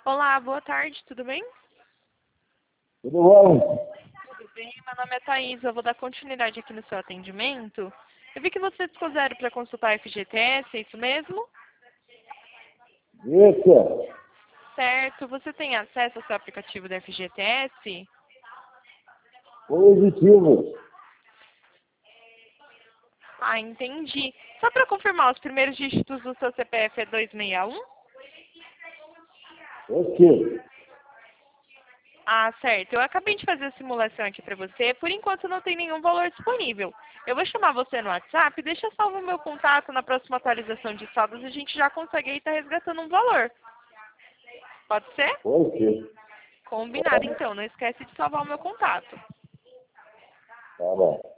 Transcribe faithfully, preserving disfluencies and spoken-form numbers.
Olá, boa tarde, tudo bem? Tudo bom? Tudo bem, meu nome é Thaís, eu vou dar continuidade aqui no seu atendimento. Eu vi que você ficou zero para consultar a F G T S, é isso mesmo? Isso, Certo, você tem acesso ao seu aplicativo da F G T S? positivo. Ah, entendi. Só para confirmar, os primeiros dígitos do seu C P F é dois seis um? Ok. Ah, certo. Eu acabei de fazer a simulação aqui para você. Por enquanto não tem nenhum valor disponível. Eu vou chamar você no WhatsApp, deixa salvo o meu contato na próxima atualização de saldos e a gente já consegue aí estar resgatando um valor. Pode ser? Ok. Combinado então. Não esquece de salvar o meu contato. Tá bom.